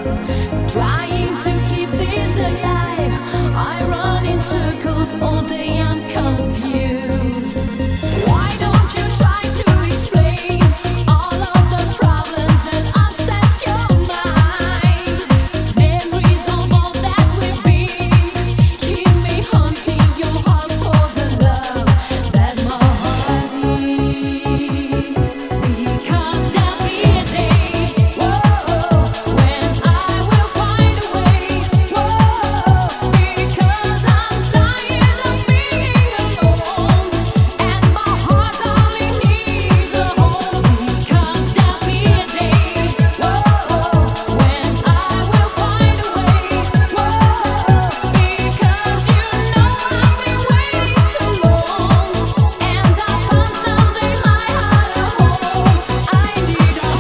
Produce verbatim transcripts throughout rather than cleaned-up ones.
Trying to keep this alive, I run in circles all day, I'm confused. Why don't you try to explain all of the problems that obsess your mind? Memories of all that we've been keep me haunting your heart for the love that my heart needs. Because there'll be a day, whoa, when I will find a way, whoa, because I'm tired of being alone, and my heart only needs a home. Because there'll be a day, whoa, when I will find a way, whoa, because you know I've been waiting too long, and I found someday my heart a home. I need a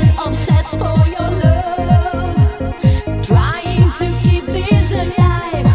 for your love, trying to keep this alive.